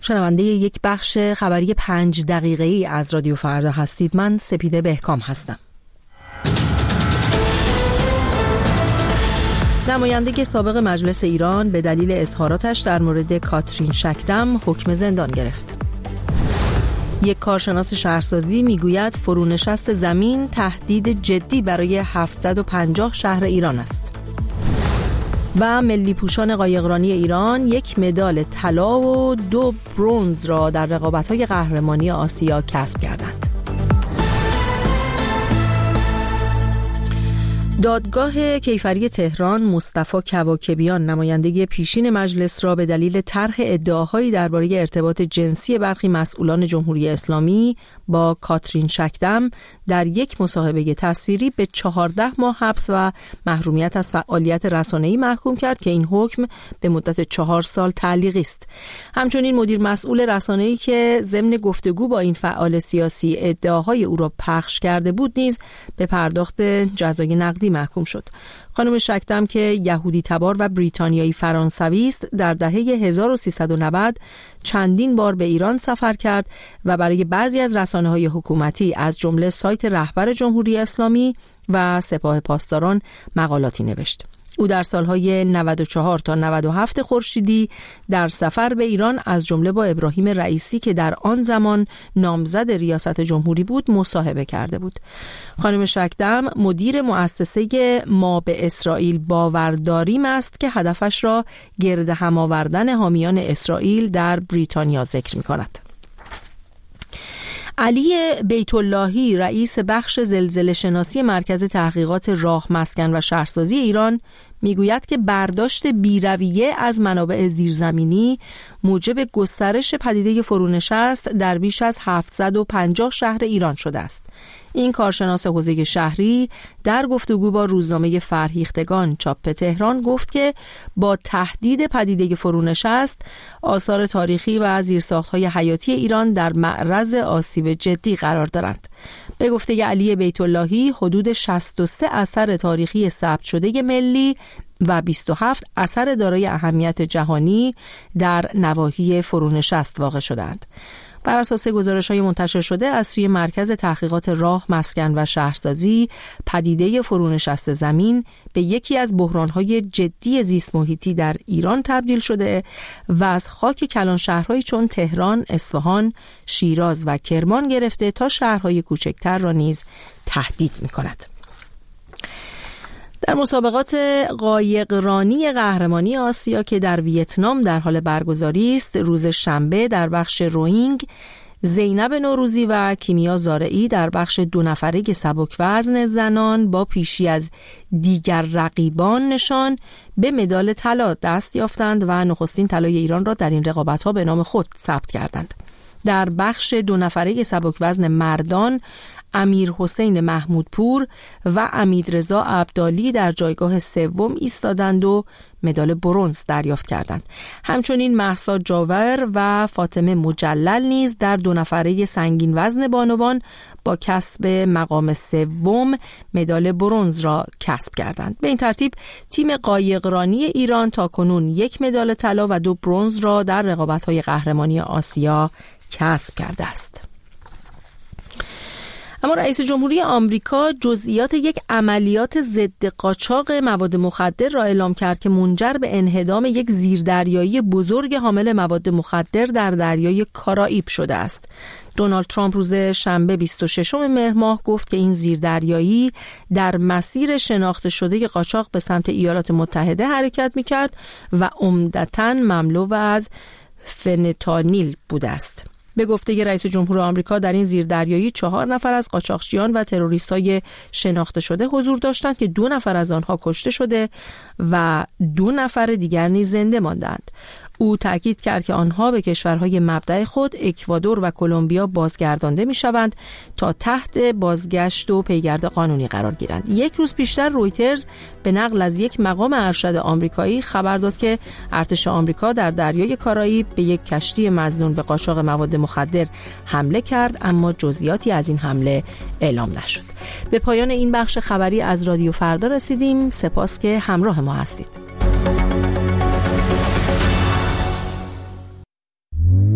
شنونده یک بخش خبری 5 دقیقه‌ای از رادیو فردا هستید. من سپیده بهکام هستم. نماینده سابق مجلس ایران به دلیل اظهاراتش در مورد کاترین شکدم حکم زندان گرفت. یک کارشناس شهرسازی میگوید فرونشست زمین تهدید جدی برای 750 شهر ایران است. و ملی پوشان قایقرانی ایران 1 مدال طلا و 2 برنز را در رقابت‌های قهرمانی آسیا کسب کردند. دادگاه کیفری تهران مصطفی کواکبیان نماینده پیشین مجلس را به دلیل طرح ادعاهایی درباره ارتباط جنسی برخی مسئولان جمهوری اسلامی با کاترین شکدم در یک مصاحبه تصویری به 14 ماه حبس و محرومیت از فعالیت رسانه‌ای محکوم کرد که این حکم به مدت 4 سال تعلیقی است. همچنین مدیر مسئول رسانه‌ای که ضمن گفتگو با این فعال سیاسی ادعاهای او را پخش کرده بود نیز به پرداخت جزای نقدی محکوم شد. خانم شکدم که یهودی تبار و بریتانیایی فرانسوی است، در دهه 1390 چندین بار به ایران سفر کرد و برای بعضی از رسانه‌های حکومتی از جمله سایت رهبر جمهوری اسلامی و سپاه پاسداران مقالاتی نوشت. او در سالهای 94 تا 97 خورشیدی در سفر به ایران از جمله با ابراهیم رئیسی که در آن زمان نامزد ریاست جمهوری بود مصاحبه کرده بود. خانم شکدم مدیر مؤسسه ما به اسرائیل باور داریم است که هدفش را گرد هم آوردن حامیان اسرائیل در بریتانیا ذکر می‌کند. علی بیت اللهی رئیس بخش زلزله شناسی مرکز تحقیقات راه، مسکن و شهرسازی ایران میگوید که برداشت بی‌رویه از منابع زیرزمینی موجب گسترش پدیده فرونشست در بیش از 750 شهر ایران شده است. این کارشناس حوزه شهری در گفتگو با روزنامه فرهیختگان چاپ تهران گفت که با تهدید پدیده فرونشست آثار تاریخی و زیرساخت‌های حیاتی ایران در معرض آسیب جدی قرار دارند. به گفته علی بیت اللهی حدود 63 اثر تاریخی ثبت شده ملی و 27 اثر دارای اهمیت جهانی در نواحی فرونشست واقع شدند. بر اساس گزارش‌های منتشر شده از سوی مرکز تحقیقات راه، مسکن و شهرسازی، پدیده فرونشست زمین به یکی از بحران‌های جدی زیست محیطی در ایران تبدیل شده و از خاک کلان شهرهایی چون تهران، اصفهان، شیراز و کرمان گرفته تا شهرهای کوچکتر را نیز تهدید می‌کند. در مسابقات قایقرانی قهرمانی آسیا که در ویتنام در حال برگزاری است، روز شنبه در بخش روینگ زینب نوروزی و کیمیا زارعی در بخش 2 نفره سبک وزن زنان با پیشی از دیگر رقیبان نشان به مدال طلا دست یافتند و نخستین طلای ایران را در این رقابت‌ها به نام خود ثبت کردند. در بخش 2 نفره سبک وزن مردان امیر حسین محمودپور و امیدرضا عبدالی در جایگاه سوم ایستادند و مدال برنز دریافت کردند. همچنین مهسا جاور و فاطمه مجلل نیز در 2 نفره سنگین وزن بانوان با کسب مقام سوم مدال برنز را کسب کردند. به این ترتیب تیم قایقرانی ایران تاکنون 1 مدال طلا و 2 برنز را در رقابت‌های قهرمانی آسیا کسب کرده است. اما رئیس جمهوری آمریکا جزئیات یک عملیات ضد قاچاق مواد مخدر را اعلام کرد که منجر به انهدام یک زیردریایی بزرگ حامل مواد مخدر در دریای کارائیب شده است. دونالد ترامپ روز شنبه 26 مهر ماه گفت که این زیردریایی در مسیر شناخته شده قاچاق به سمت ایالات متحده حرکت می‌کرد و عمدتاً مملو از فنتانیل بوده است. به گفته رئیس جمهور آمریکا در این زیردریایی 4 نفر از قاچاقچیان و تروریست‌های شناخته شده حضور داشتند که 2 نفر از آنها کشته شده و 2 نفر دیگر نیز زنده ماندند. او تاکید کرد که آنها به کشورهای مبدأ خود اکوادور و کلمبیا بازگردانده می‌شوند تا تحت بازگشت و پیگرد قانونی قرار گیرند. 1 روز پیشتر رویترز به نقل از یک مقام ارشد آمریکایی خبر داد که ارتش آمریکا در دریای کارائیب به یک کشتی مظنون به قاچاق مواد مخدر حمله کرد، اما جزئیاتی از این حمله اعلام نشد. به پایان این بخش خبری از رادیو فردا رسیدیم. سپاس که همراه ما هستید.